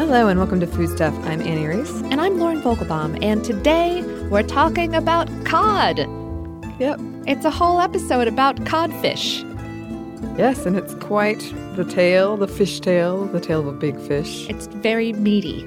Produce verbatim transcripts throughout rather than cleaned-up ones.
Hello and welcome to Food Stuff. I'm Annie Reese. And I'm Lauren Vogelbaum. And today we're talking about cod. Yep. It's a whole episode about codfish. Yes, and it's quite the tale, the fish tale, the tale of a big fish. It's very meaty.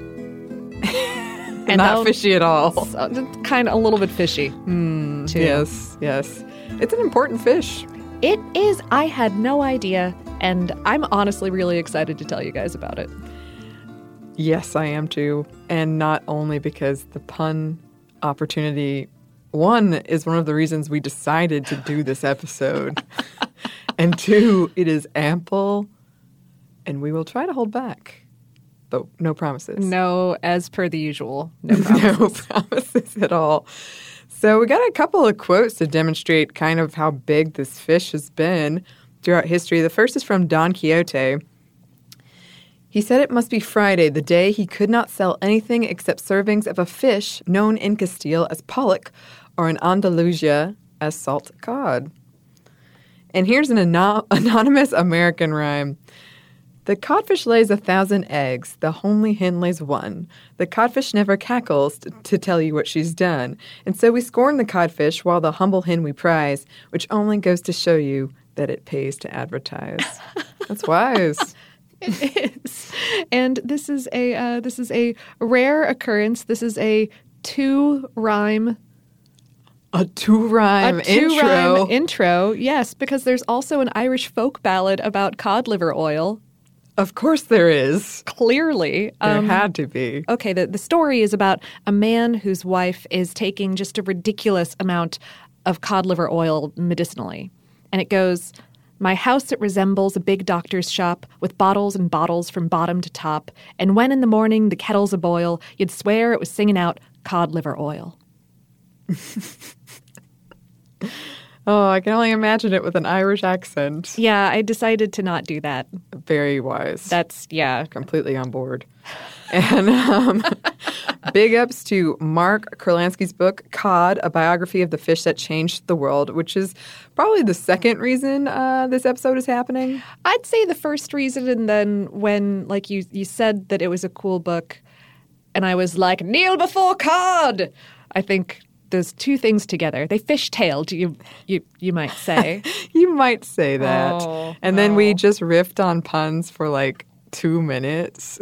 And not fishy at all. Kind of a little bit fishy, Mm, too. yes, yes. It's an important fish. It is. I had no idea, and I'm honestly really excited to tell you guys about it. Yes, I am too. And not only because the pun opportunity, one, is one of the reasons we decided to do this episode. And two, it is ample, and we will try to hold back. But no promises. No, as per the usual, no promises. No promises at all. So we got a couple of quotes to demonstrate kind of how big this fish has been throughout history. The first is from Don Quixote. He said it must be Friday, the day he could not sell anything except servings of a fish known in Castile as pollock or in Andalusia as salt cod. And here's an anon- anonymous American rhyme. The codfish lays a thousand eggs, the homely hen lays one. The codfish never cackles t- to tell you what she's done. And so we scorn the codfish while the humble hen we prize, which only goes to show you that it pays to advertise. That's wise. It is. And this is a uh, this is a rare occurrence. This is a two-rhyme A two-rhyme A two-rhyme intro. intro, yes, because there's also an Irish folk ballad about cod liver oil. Of course there is. Clearly. There Um, had to be. Okay, the, the story is about a man whose wife is taking just a ridiculous amount of cod liver oil medicinally. And it goes, my house, it resembles a big doctor's shop with bottles and bottles from bottom to top. And when in the morning the kettle's a-boil, you'd swear it was singing out cod liver oil. Oh, I can only imagine it with an Irish accent. Yeah, I decided to not do that. Very wise. That's, yeah. Completely on board. And um, big ups to Mark Kurlansky's book, Cod, A Biography of the Fish That Changed the World, which is probably the second reason uh, this episode is happening. I'd say the first reason, and then when, like, you, you said that it was a cool book, and I was like, kneel before cod! I think those two things together, they fishtailed, you you you might say. You might say that. Oh, and no. then we just riffed on puns for like two minutes.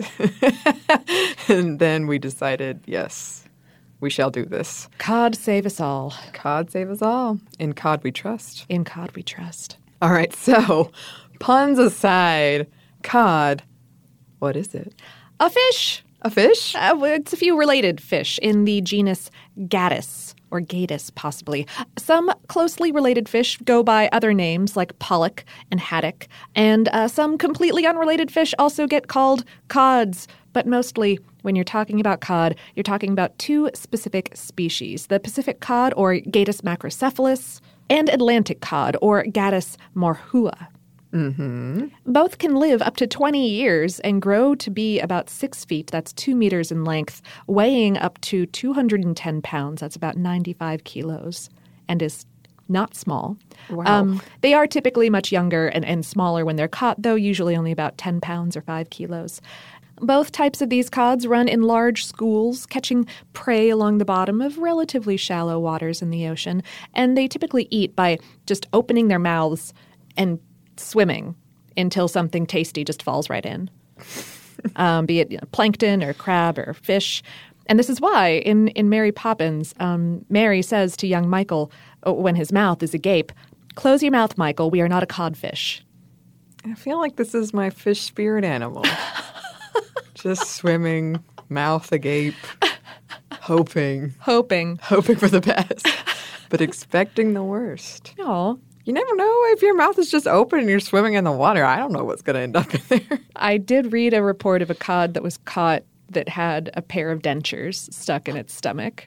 And then we decided, yes, we shall do this. Cod save us all. Cod save us all. In Cod we trust. In cod we trust. All right, so puns aside, cod, what is it? A fish! A fish? Uh, it's a few related fish in the genus Gaddis, or Gatus, possibly. Some closely related fish go by other names like pollock and haddock, and uh, some completely unrelated fish also get called cods. But mostly, when you're talking about cod, you're talking about two specific species, the Pacific cod, or Gatus macrocephalus, and Atlantic cod, or Gaddis morhua. Mm-hmm. Both can live up to twenty years and grow to be about six feet, that's two meters in length, weighing up to two hundred ten pounds, that's about ninety-five kilos, and is not small. Wow. Um, they are typically much younger and, and smaller when they're caught, though, usually only about ten pounds or five kilos. Both types of these cods run in large schools, catching prey along the bottom of relatively shallow waters in the ocean, and they typically eat by just opening their mouths and swimming until something tasty just falls right in, um, be it you know, plankton or crab or fish. And this is why in, in Mary Poppins, um, Mary says to young Michael when his mouth is agape, close your mouth, Michael, we are not a codfish. I feel like this is my fish spirit animal. Just swimming, mouth agape, hoping. Hoping. Hoping for the best, but expecting the worst. Oh. You never know if your mouth is just open and you're swimming in the water. I don't know what's going to end up in there. I did read a report of a cod that was caught that had a pair of dentures stuck in its stomach.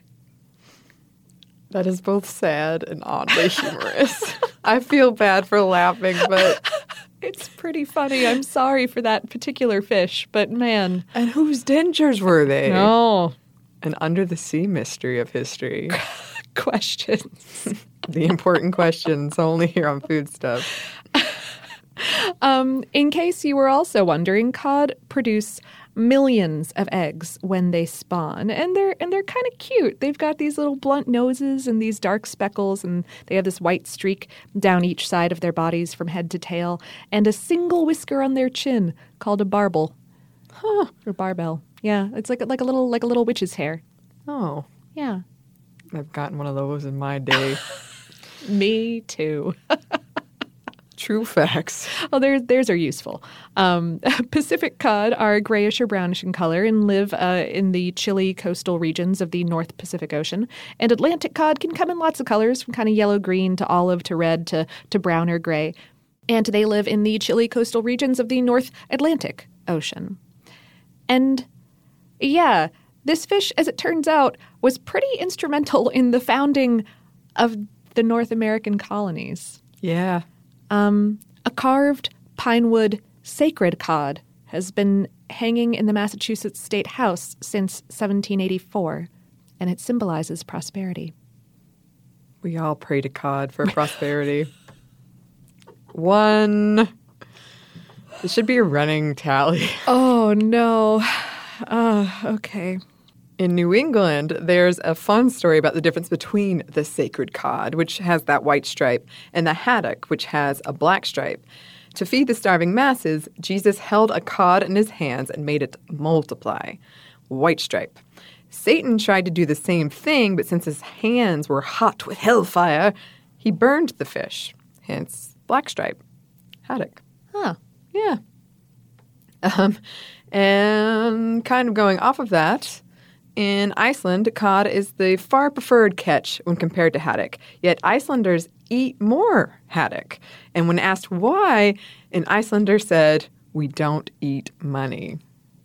That is both sad and oddly humorous. I feel bad for laughing, but It's pretty funny. I'm sorry for that particular fish, but man. And whose dentures were they? No. An under-the-sea mystery of history. Questions. The important questions only here on Food Stuff. Um, in case you were also wondering, cod produce millions of eggs when they spawn, and they're and they're kind of cute. They've got these little blunt noses and these dark speckles, and they have this white streak down each side of their bodies from head to tail, and a single whisker on their chin called a barbel. Huh. Or barbell. Yeah, it's like like a little like a little witch's hair. Oh. Yeah. I've gotten one of those in my day. Me too. True facts. Well, there's theirs are useful. Um, Pacific cod are grayish or brownish in color and live uh, in the chilly coastal regions of the North Pacific Ocean. And Atlantic cod can come in lots of colors, from kind of yellow-green to olive to red to, to brown or gray. And they live in the chilly coastal regions of the North Atlantic Ocean. And yeah, this fish, as it turns out, was pretty instrumental in the founding of the North American colonies. Yeah. Um, a carved pinewood sacred cod has been hanging in the Massachusetts State House since seventeen eighty-four, and it symbolizes prosperity. We all pray to cod for prosperity. One. It should be a running tally. Oh, no. Uh, okay. In New England, there's a fun story about the difference between the sacred cod, which has that white stripe, and the haddock, which has a black stripe. To feed the starving masses, Jesus held a cod in his hands and made it multiply. White stripe. Satan tried to do the same thing, but since his hands were hot with hellfire, he burned the fish. Hence, black stripe. Haddock. Huh. Yeah. Um, and kind of going off of that, in Iceland, cod is the far preferred catch when compared to haddock. Yet Icelanders eat more haddock. And when asked why, an Icelander said, "We don't eat money."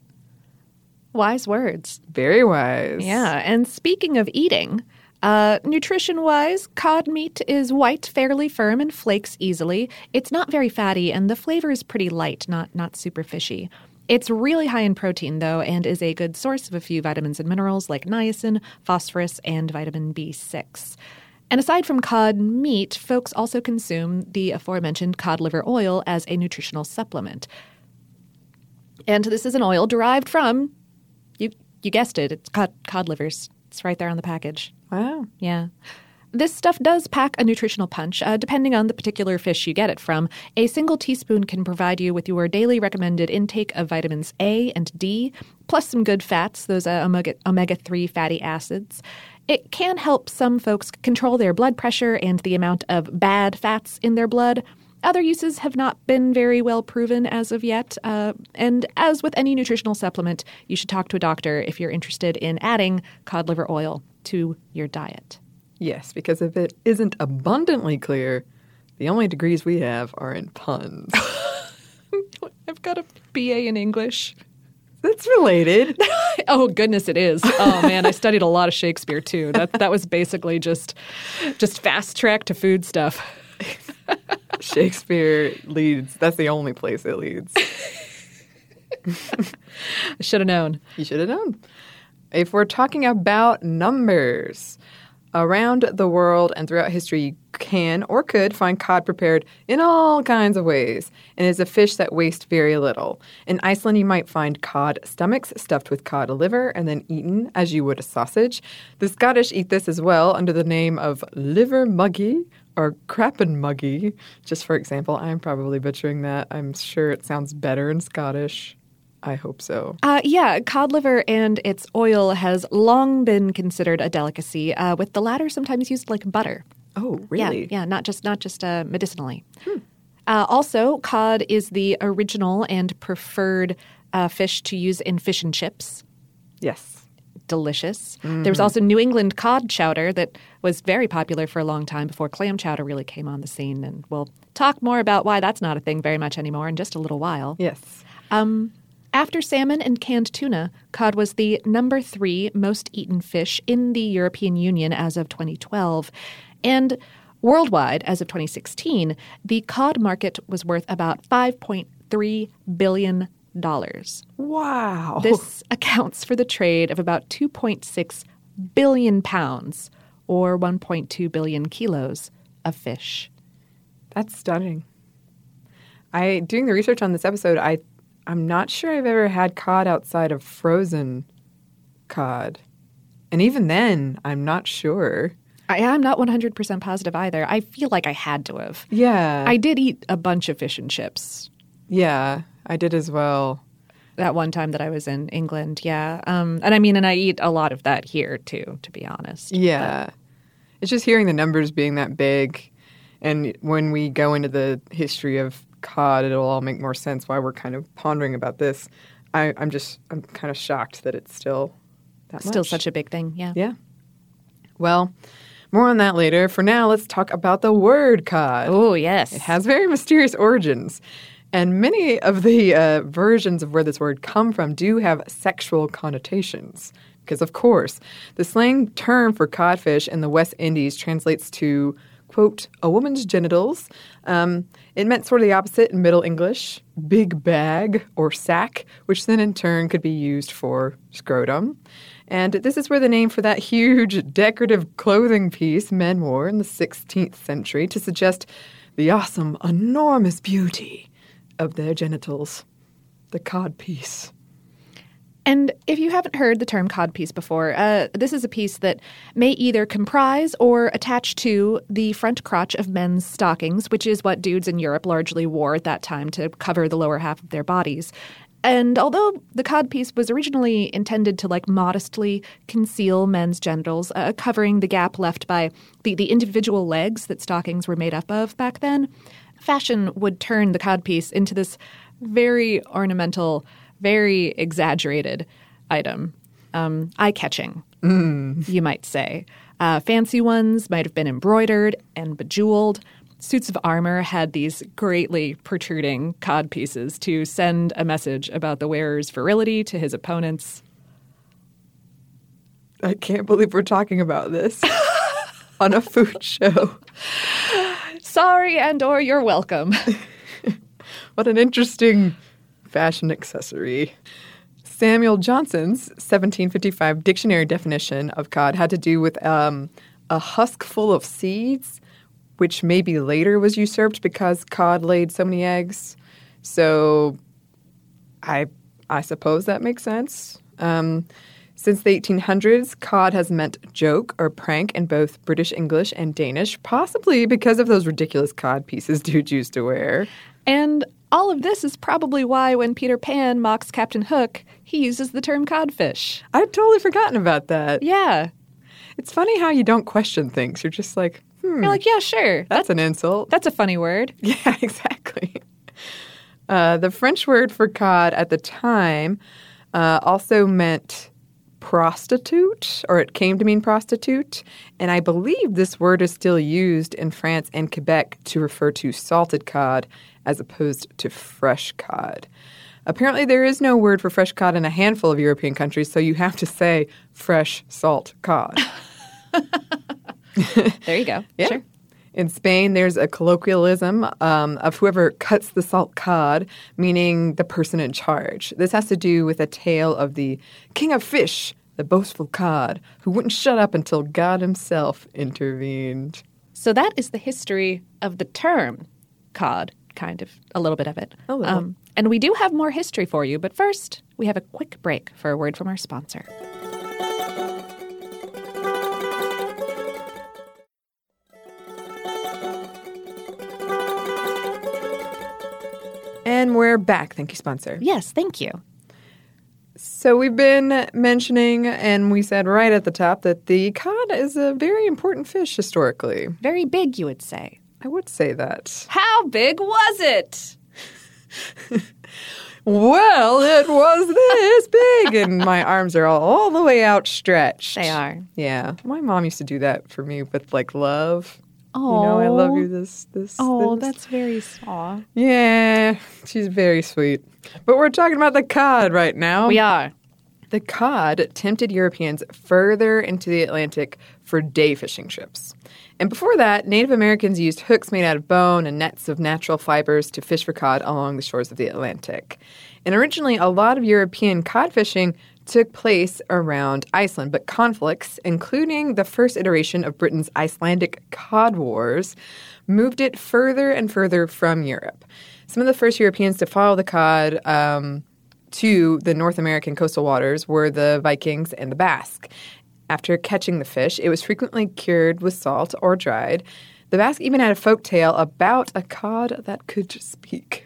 Wise words. Very wise. Yeah, and speaking of eating, uh, nutrition-wise, cod meat is white, fairly firm, and flakes easily. It's not very fatty, and the flavor is pretty light, not not super fishy. It's really high in protein, though, and is a good source of a few vitamins and minerals like niacin, phosphorus, and vitamin B six. And aside from cod meat, folks also consume the aforementioned cod liver oil as a nutritional supplement. And this is an oil derived from, you you guessed it, it's cod, cod livers. It's right there on the package. Wow. Yeah. This stuff does pack a nutritional punch, uh, depending on the particular fish you get it from. A single teaspoon can provide you with your daily recommended intake of vitamins A and D, plus some good fats, those uh, omega, omega three fatty acids. It can help some folks control their blood pressure and the amount of bad fats in their blood. Other uses have not been very well proven as of yet. Uh, and as with any nutritional supplement, you should talk to a doctor if you're interested in adding cod liver oil to your diet. Yes, because if it isn't abundantly clear, the only degrees we have are in puns. I've got a B A in English. That's related. Oh, goodness, it is. Oh, man, I studied a lot of Shakespeare, too. That that was basically just just fast track to food stuff. Shakespeare leads. That's the only place it leads. I should have known. You should have known. If we're talking about numbers, around the world and throughout history, you can or could find cod prepared in all kinds of ways, and is a fish that wastes very little. In Iceland, you might find cod stomachs stuffed with cod liver and then eaten as you would a sausage. The Scottish eat this as well under the name of liver muggy or crappenmuggy. Just for example, I'm probably butchering that. I'm sure it sounds better in Scottish. I hope so. Uh, yeah, cod liver and its oil has long been considered a delicacy, uh, with the latter sometimes used like butter. Oh, really? Yeah, yeah, not just not just uh, medicinally. Hmm. Uh, also, cod is the original and preferred uh, fish to use in fish and chips. Yes. Delicious. Mm-hmm. There was also New England cod chowder that was very popular for a long time before clam chowder really came on the scene. And we'll talk more about why that's not a thing very much anymore in just a little while. Yes. Um, after salmon and canned tuna, cod was the number three most eaten fish in the European Union as of twenty twelve. And worldwide, as of twenty sixteen, the cod market was worth about five point three billion dollars. Wow. This accounts for the trade of about two point six billion pounds, or one point two billion kilos of fish. That's stunning. I doing the research on this episode, I I'm not sure I've ever had cod outside of frozen cod. And even then, I'm not sure. I, I'm not one hundred percent positive either. I feel like I had to have. Yeah. I did eat a bunch of fish and chips. Yeah, I did as well. That one time that I was in England, yeah. Um, and I mean, and I eat a lot of that here, too, to be honest. Yeah. But it's just hearing the numbers being that big. And when we go into the history of cod, it'll all make more sense why we're kind of pondering about this. I, I'm just, I'm kind of shocked that it's still that Still much. such a big thing, yeah. Yeah. Well, more on that later. For now, let's talk about the word cod. Oh, yes. It has very mysterious origins. And many of the uh, versions of where this word come from do have sexual connotations. Because, of course, the slang term for codfish in the West Indies translates to, quote, a woman's genitals. Um, it meant sort of the opposite in Middle English, big bag or sack, which then in turn could be used for scrotum. And this is where the name for that huge decorative clothing piece men wore in the sixteenth century to suggest the awesome, enormous beauty of their genitals, the codpiece. And if you haven't heard the term codpiece before, uh, this is a piece that may either comprise or attach to the front crotch of men's stockings, which is what dudes in Europe largely wore at that time to cover the lower half of their bodies. And although the codpiece was originally intended to, like, modestly conceal men's genitals, uh, covering the gap left by the, the individual legs that stockings were made up of back then, fashion would turn the codpiece into this very ornamental, very exaggerated item. Um, eye-catching, mm. you might say. Uh, fancy ones might have been embroidered and bejeweled. Suits of armor had these greatly protruding codpieces to send a message about the wearer's virility to his opponents. I can't believe we're talking about this on a food show. Sorry, and or you're welcome. What an interesting fashion accessory. Samuel Johnson's seventeen fifty-five dictionary definition of cod had to do with um, a husk full of seeds, which maybe later was usurped because cod laid so many eggs. So I I suppose that makes sense. Um, since the eighteen hundreds, cod has meant joke or prank in both British English and Danish, possibly because of those ridiculous cod pieces dudes used to wear. And all of this is probably why when Peter Pan mocks Captain Hook, he uses the term codfish. I'd totally forgotten about that. Yeah. It's funny how you don't question things. You're just like, hmm. You're like, yeah, sure. That's, that's an insult. That's a funny word. Yeah, exactly. Uh, the French word for cod at the time uh, also meant prostitute, or it came to mean prostitute. And I believe this word is still used in France and Quebec to refer to salted cod as opposed to fresh cod. Apparently, there is no word for fresh cod in a handful of European countries, so you have to say fresh salt cod. There you go. Yeah. Sure. In Spain, there's a colloquialism um, of whoever cuts the salt cod, meaning the person in charge. This has to do with a tale of the king of fish, the boastful cod, who wouldn't shut up until God himself intervened. So that is the history of the term cod, kind of, a little bit of it. A little. Um, and we do have more history for you, but first, we have a quick break for a word from our sponsor. And we're back. Thank you, sponsor. Yes, thank you. So we've been mentioning, and we said right at the top, that the cod is a very important fish historically. Very big, you would say. I would say that. How big was it? Well, it was this big, and my arms are all, all the way outstretched. They are. Yeah. My mom used to do that for me with, like, love. Oh, you know, I love you, this, this, Oh, this. that's very soft. Yeah, she's very sweet. But we're talking about the cod right now. We are. The cod tempted Europeans further into the Atlantic for day fishing trips. And before that, Native Americans used hooks made out of bone and nets of natural fibers to fish for cod along the shores of the Atlantic. And originally, a lot of European cod fishing took place around Iceland, but conflicts, including the first iteration of Britain's Icelandic Cod Wars, moved it further and further from Europe. Some of the first Europeans to follow the cod um, to the North American coastal waters were the Vikings and the Basque. After catching the fish, it was frequently cured with salt or dried. The Basque even had a folk tale about a cod that could speak.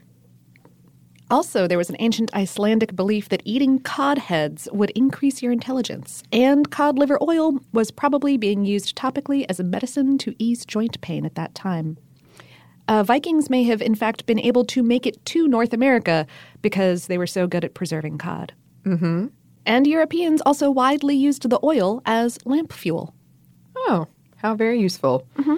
Also, there was an ancient Icelandic belief that eating cod heads would increase your intelligence, and cod liver oil was probably being used topically as a medicine to ease joint pain at that time. Uh, Vikings may have, in fact, been able to make it to North America because they were so good at preserving cod. Mm-hmm. And Europeans also widely used the oil as lamp fuel. Oh, how very useful. Mm-hmm.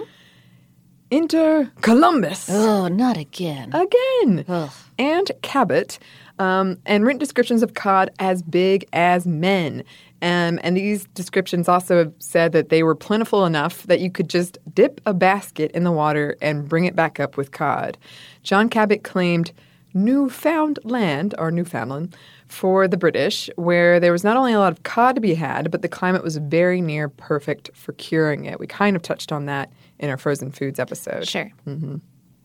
Enter Columbus. Oh, not again. Again. Ugh. And Cabot, um, and written descriptions of cod as big as men. Um, and these descriptions also said that they were plentiful enough that you could just dip a basket in the water and bring it back up with cod. John Cabot claimed Newfound land, or Newfoundland, for the British, where there was not only a lot of cod to be had, but the climate was very near perfect for curing it. We kind of touched on that in our frozen foods episode. Sure. Mm-hmm.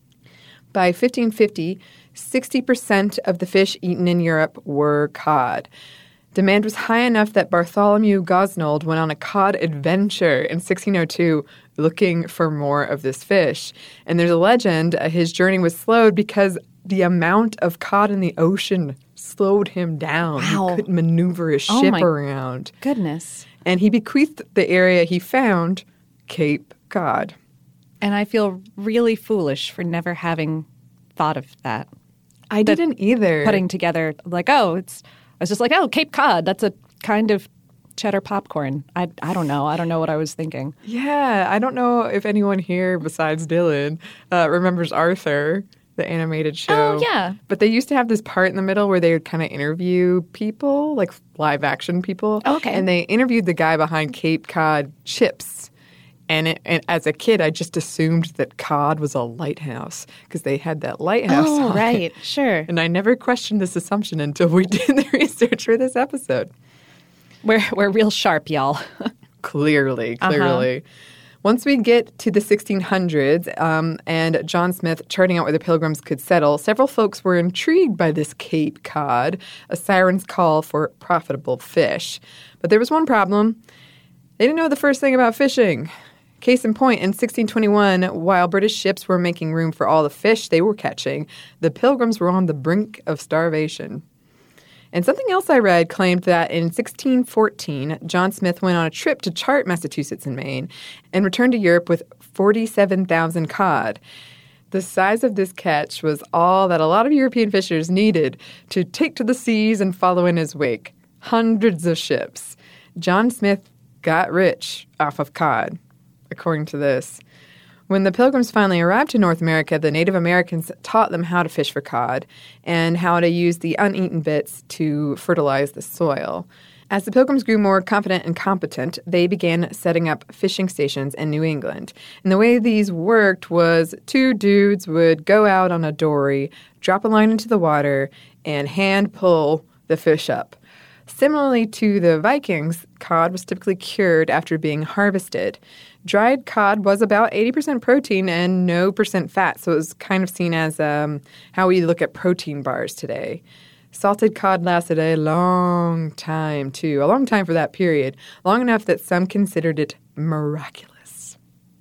By fifteen fifty, sixty percent of the fish eaten in Europe were cod. Demand was high enough that Bartholomew Gosnold went on a cod adventure in sixteen oh two looking for more of this fish. And there's a legend uh, his journey was slowed because the amount of cod in the ocean slowed him down. Wow. He couldn't maneuver his Oh ship my around. Goodness. And he bequeathed the area he found Cape Cod. And I feel really foolish for never having thought of that. I That didn't either. Putting together, like, oh, it's, I was just like, oh, Cape Cod, that's a kind of cheddar popcorn. I, I don't know. I don't know what I was thinking. Yeah, I don't know if anyone here besides Dylan uh, remembers Arthur, the animated show. Oh, yeah. But they used to have this part in the middle where they would kind of interview people, like live action people. Oh, okay. And they interviewed the guy behind Cape Cod Chips. And, it, and as a kid, I just assumed that cod was a lighthouse because they had that lighthouse Oh, on right. it. Sure. And I never questioned this assumption until we did the research for this episode. We're, we're real sharp, y'all. Clearly, clearly. Uh-huh. Once we get to the sixteen hundreds um, and John Smith charting out where the Pilgrims could settle, several folks were intrigued by this Cape Cod, a siren's call for profitable fish. But there was one problem. They didn't know the first thing about fishing. Case in point, in sixteen twenty-one, while British ships were making room for all the fish they were catching, the Pilgrims were on the brink of starvation. And something else I read claimed that in sixteen fourteen, John Smith went on a trip to chart Massachusetts and Maine and returned to Europe with forty-seven thousand cod. The size of this catch was all that a lot of European fishers needed to take to the seas and follow in his wake. Hundreds of ships. John Smith got rich off of cod, according to this. When the Pilgrims finally arrived to North America, the Native Americans taught them how to fish for cod and how to use the uneaten bits to fertilize the soil. As the Pilgrims grew more confident and competent, they began setting up fishing stations in New England. And the way these worked was two dudes would go out on a dory, drop a line into the water, and hand pull the fish up. Similarly to the Vikings, cod was typically cured after being harvested. Dried cod was about eighty percent protein and no percent fat, so it was kind of seen as um, how we look at protein bars today. Salted cod lasted a long time, too, a long time for that period, long enough that some considered it miraculous.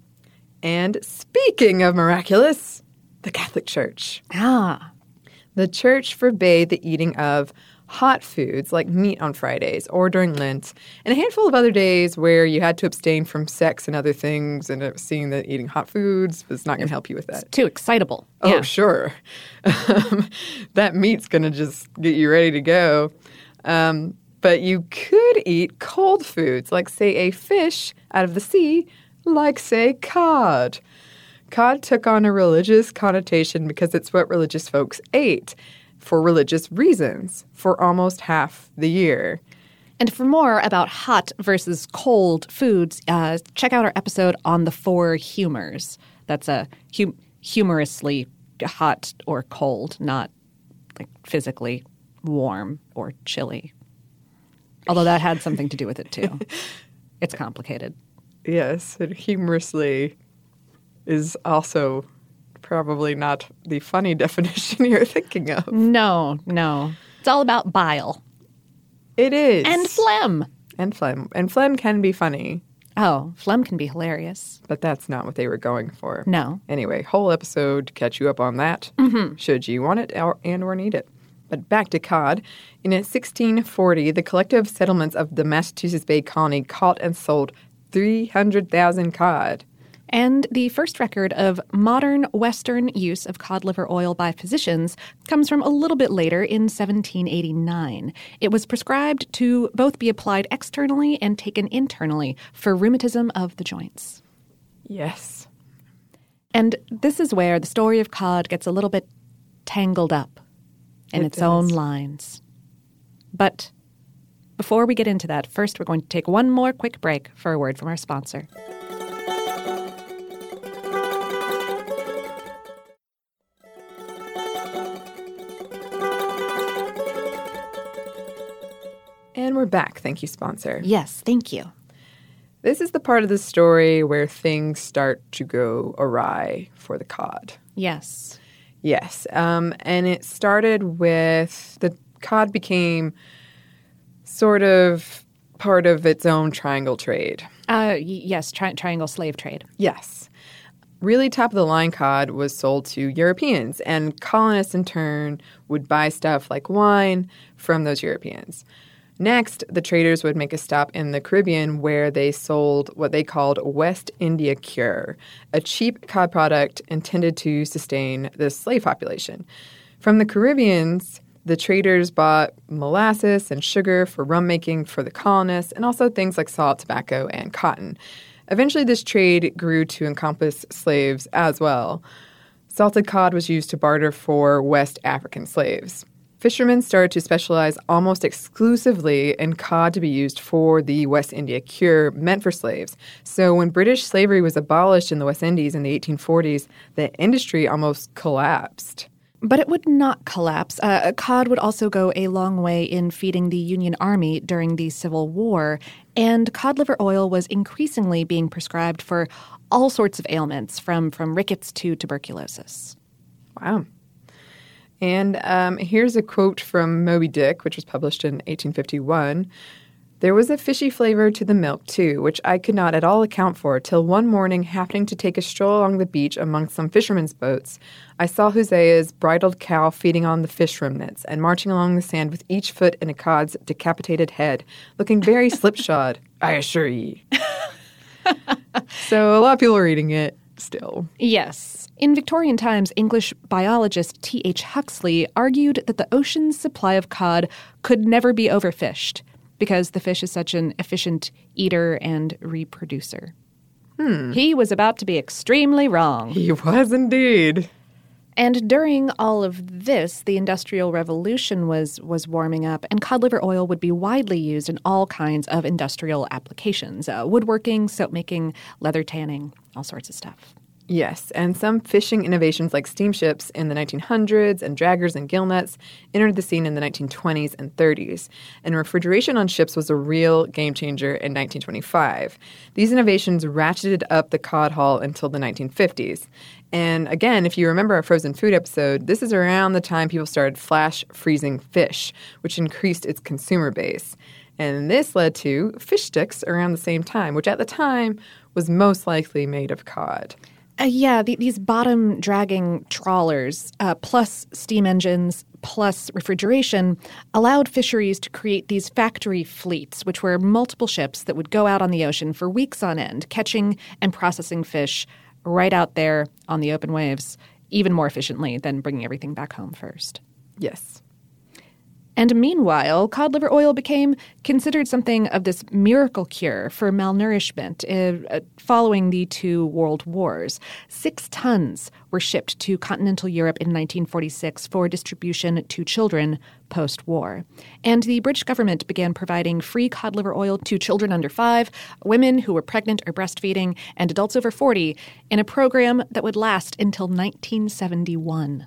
And speaking of miraculous, the Catholic Church. Ah. The church forbade the eating of hot foods like meat on Fridays or during Lent, and a handful of other days where you had to abstain from sex and other things, and it was seeing that eating hot foods was not going to help you with that. It's too excitable. Oh, Yeah. sure. Um, that meat's going to just get you ready to go. Um, but you could eat cold foods, like, say, a fish out of the sea, like, say, cod. Cod took on a religious connotation because it's what religious folks ate for religious reasons for almost half the year. And for more about hot versus cold foods, uh, check out our episode on the four humors. That's a hum- humorously hot or cold, not like physically warm or chilly. although that had something to do with it, too. It's complicated. Yes, and humorously is also probably not the funny definition you're thinking of. No, no. It's all about bile. It is. And phlegm. And phlegm. And phlegm can be funny. Oh, phlegm can be hilarious. But that's not what they were going for. No. Anyway, whole episode to catch you up on that, mm-hmm. should you want it or, and or need it. But back to cod. In sixteen forty, the collective settlements of the Massachusetts Bay Colony caught and sold three hundred thousand cod. And the first record of modern Western use of cod liver oil by physicians comes from a little bit later in seventeen eighty-nine. It was prescribed to both be applied externally and taken internally for rheumatism of the joints. Yes. And this is where the story of cod gets a little bit tangled up in It its does. own lines. But before we get into that, first we're going to take one more quick break for a word from our sponsor. And we're back. Thank you, sponsor. Yes, thank you. This is the part of the story where things start to go awry for the cod. Yes. Yes. Um, and it started with the cod became sort of part of its own triangle trade. Uh, y- yes, tri- triangle slave trade. Yes. Really top-of-the-line cod was sold to Europeans, and colonists in turn would buy stuff like wine from those Europeans. Next, the traders would make a stop in the Caribbean where they sold what they called West India Cure, a cheap cod product intended to sustain the slave population. From the Caribbeans, the traders bought molasses and sugar for rum making for the colonists, and also things like salt, tobacco, and cotton. Eventually, this trade grew to encompass slaves as well. Salted cod was used to barter for West African slaves. Fishermen started to specialize almost exclusively in cod to be used for the West India Cure meant for slaves. So when British slavery was abolished in the West Indies in the eighteen forties, the industry almost collapsed. But it would not collapse. Uh, cod would also go a long way in feeding the Union Army during the Civil War, and cod liver oil was increasingly being prescribed for all sorts of ailments, from, from rickets to tuberculosis. Wow. And um, here's a quote from Moby Dick, which was published in eighteen fifty-one. There was a fishy flavor to the milk, too, which I could not at all account for, till one morning, happening to take a stroll along the beach among some fishermen's boats, I saw Hosea's bridled cow feeding on the fish remnants and marching along the sand with each foot in a cod's decapitated head, looking very slipshod, I assure ye. So a lot of people are eating it still. Yes. In Victorian times, English biologist T H Huxley argued that the ocean's supply of cod could never be overfished because the fish is such an efficient eater and reproducer. Hmm. He was about to be extremely wrong. He was indeed. And during all of this, the Industrial Revolution was was warming up, and cod liver oil would be widely used in all kinds of industrial applications, uh, woodworking, soap making, leather tanning, all sorts of stuff. Yes, and some fishing innovations like steamships in the nineteen hundreds and draggers and gill nets entered the scene in the nineteen twenties and thirties. And refrigeration on ships was a real game changer in nineteen twenty-five. These innovations ratcheted up the cod haul until the nineteen fifties. And again, if you remember our frozen food episode, this is around the time people started flash freezing fish, which increased its consumer base. And this led to fish sticks around the same time, which at the time was most likely made of cod. Uh, yeah, the, these bottom-dragging trawlers, uh, plus steam engines, plus refrigeration, allowed fisheries to create these factory fleets, which were multiple ships that would go out on the ocean for weeks on end, catching and processing fish right out there on the open waves, even more efficiently than bringing everything back home first. Yes. And meanwhile, cod liver oil became considered something of this miracle cure for malnourishment uh, following the two world wars. Six tons were shipped to continental Europe in nineteen forty-six for distribution to children post-war. And the British government began providing free cod liver oil to children under five, women who were pregnant or breastfeeding, and adults over forty in a program that would last until nineteen seventy-one.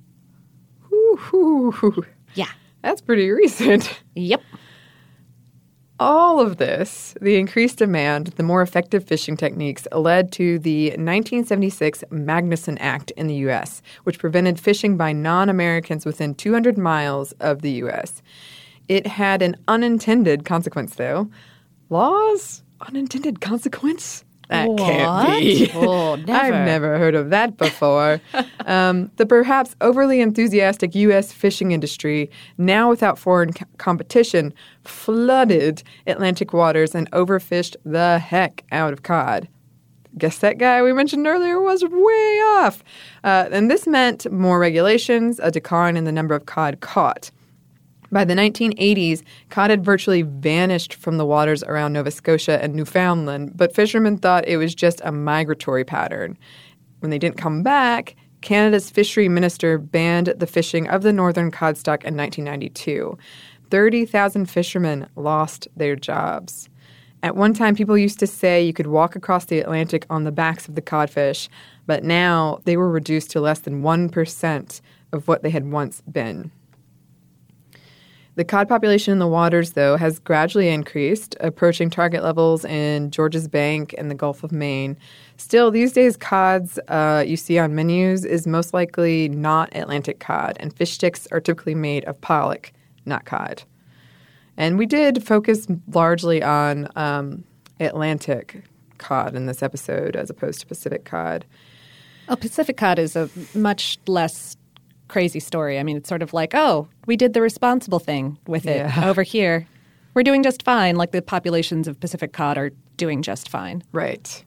Woo-hoo. Yeah. That's pretty recent. Yep. All of this, the increased demand, the more effective fishing techniques, led to the nineteen seventy-six Magnuson Act in the U S, which prevented fishing by non-Americans within two hundred miles of the U S. It had an unintended consequence, though. Laws? Unintended consequence? That What? can't be. Oh, never. I've never heard of that before. um, the perhaps overly enthusiastic U S fishing industry, now without foreign co- competition, flooded Atlantic waters and overfished the heck out of cod. Guess that guy we mentioned earlier was way off. Uh, and this meant more regulations, a decline in the number of cod caught. By the nineteen eighties, cod had virtually vanished from the waters around Nova Scotia and Newfoundland, but fishermen thought it was just a migratory pattern. When they didn't come back, Canada's fishery minister banned the fishing of the northern cod stock in nineteen ninety-two. thirty thousand fishermen lost their jobs. At one time, people used to say you could walk across the Atlantic on the backs of the codfish, but now they were reduced to less than one percent of what they had once been. The cod population in the waters, though, has gradually increased, approaching target levels in Georges Bank and the Gulf of Maine. Still, these days, cods uh, you see on menus is most likely not Atlantic cod, and fish sticks are typically made of pollock, not cod. And we did focus largely on um, Atlantic cod in this episode as opposed to Pacific cod. Oh, Pacific cod is a much less crazy story. I mean, it's sort of like, oh, we did the responsible thing with it. Yeah. Over here. We're doing just fine, like the populations of Pacific cod are doing just fine. Right.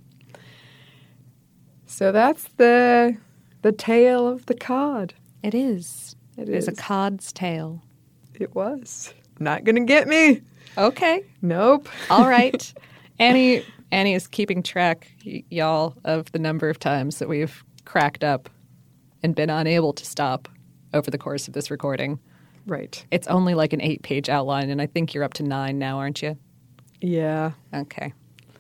So that's the the tale of the cod. It is. It It is a is. cod's tale. It was. Not gonna get me. Okay. Nope. All right. Annie Annie is keeping track, y- y'all, of the number of times that we've cracked up and been unable to stop over the course of this recording. Right. It's only like an eight-page outline, and I think you're up to nine now, aren't you? Yeah. Okay.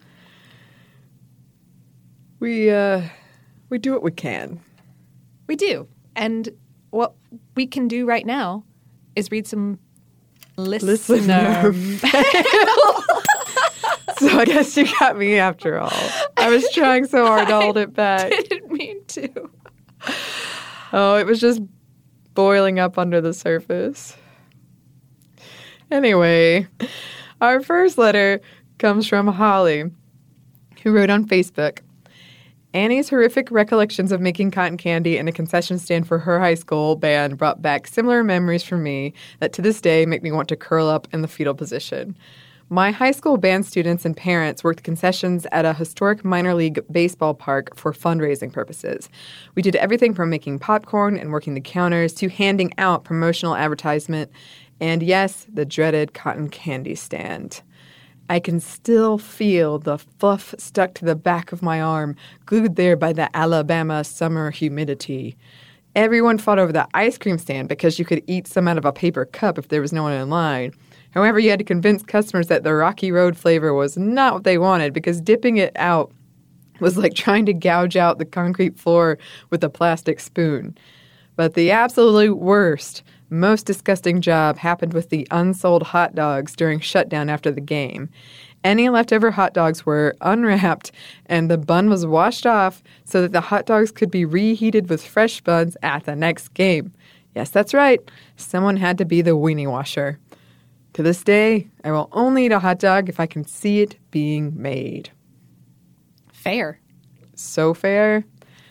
We uh we do what we can. We do. And what we can do right now is read some listener. Listener. So I guess you got me after all. I was trying so hard to hold it back. I didn't mean to. Oh, it was just boiling up under the surface. Anyway, our first letter comes from Holly, who wrote on Facebook, Annie's horrific recollections of making cotton candy in a concession stand for her high school band brought back similar memories for me that to this day make me want to curl up in the fetal position. My high school band students and parents worked concessions at a historic minor league baseball park for fundraising purposes. We did everything from making popcorn and working the counters to handing out promotional advertisement and, yes, the dreaded cotton candy stand. I can still feel the fluff stuck to the back of my arm, glued there by the Alabama summer humidity. Everyone fought over the ice cream stand because you could eat some out of a paper cup if there was no one in line. However, you had to convince customers that the Rocky Road flavor was not what they wanted because dipping it out was like trying to gouge out the concrete floor with a plastic spoon. But the absolutely worst, most disgusting job happened with the unsold hot dogs during shutdown after the game. Any leftover hot dogs were unwrapped and the bun was washed off so that the hot dogs could be reheated with fresh buns at the next game. Yes, that's right. Someone had to be the weenie washer. To this day, I will only eat a hot dog if I can see it being made. Fair. So fair.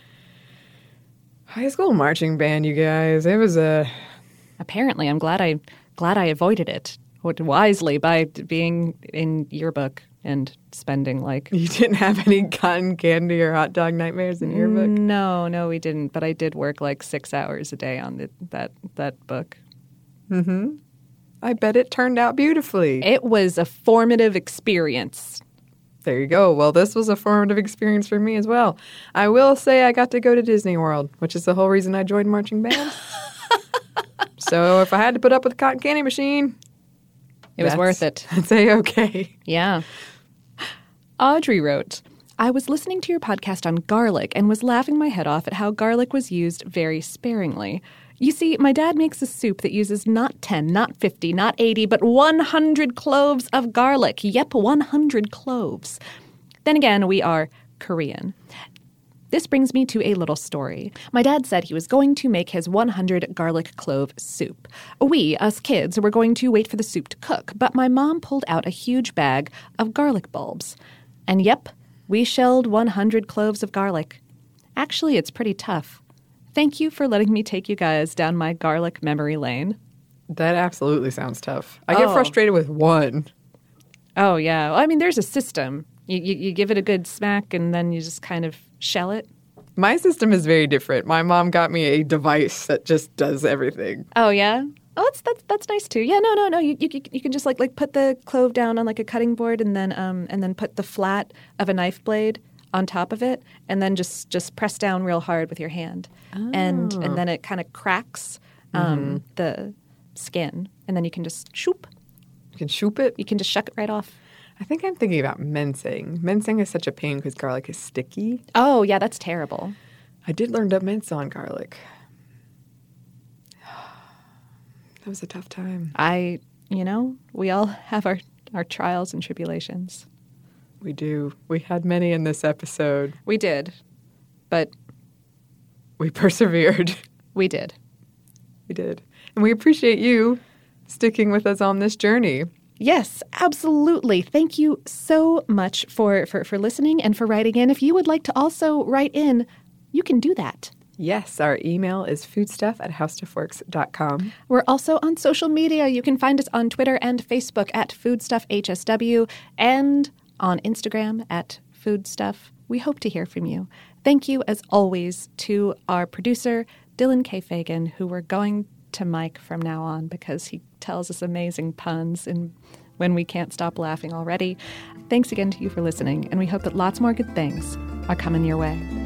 High school marching band, you guys. It was a... Apparently, I'm glad I glad I avoided it wisely by being in yearbook and spending like... You didn't have any cotton candy or hot dog nightmares in your book? No, no, we didn't. But I did work like six hours a day on the, that that book. Mm-hmm. I bet it turned out beautifully. It was a formative experience. There you go. Well, this was a formative experience for me as well. I will say I got to go to Disney World, which is the whole reason I joined marching band. So if I had to put up with a cotton candy machine, It was that's- worth it. I'd say okay. Yeah. Audrey wrote, I was listening to your podcast on garlic and was laughing my head off at how garlic was used very sparingly. You see, my dad makes a soup that uses not ten, not fifty, not eighty, but one hundred cloves of garlic. Yep, one hundred cloves. Then again, we are Korean. This brings me to a little story. My dad said he was going to make his one hundred garlic clove soup. We, us kids, were going to wait for the soup to cook, but my mom pulled out a huge bag of garlic bulbs. And yep, we shelled one hundred cloves of garlic. Actually, it's pretty tough. Thank you for letting me take you guys down my garlic memory lane. That absolutely sounds tough. I get Oh. frustrated with one. Oh, yeah. Well, I mean, there's a system. You, you, you give it a good smack, and then you just kind of shell it. My system is very different. My mom got me a device that just does everything. Oh, yeah? Oh, that's that's that's nice too. Yeah, no, no, no. You you you can just like like put the clove down on like a cutting board, and then um and then put the flat of a knife blade on top of it, and then just just press down real hard with your hand, oh. and and then it kind of cracks um, mm-hmm. the skin, and then you can just shoop. You can shoop it. You can just shuck it right off. I think I'm thinking about mincing. Mincing is such a pain because garlic is sticky. Oh yeah, that's terrible. I did learn to mince on garlic. That was a tough time. I, you know, we all have our, our trials and tribulations. We do. We had many in this episode. We did. But we persevered. We did. We did. And we appreciate you sticking with us on this journey. Yes, absolutely. Thank you so much for, for, for listening and for writing in. If you would like to also write in, you can do that. Yes, our email is foodstuff at howstuffworks dot com. We're also on social media. You can find us on Twitter and Facebook at foodstuffhsw and on Instagram at foodstuff. We hope to hear from you. Thank you, as always, to our producer, Dylan K. Fagan, who we're going to Mike from now on because he tells us amazing puns and when we can't stop laughing already. Thanks again to you for listening, and we hope that lots more good things are coming your way.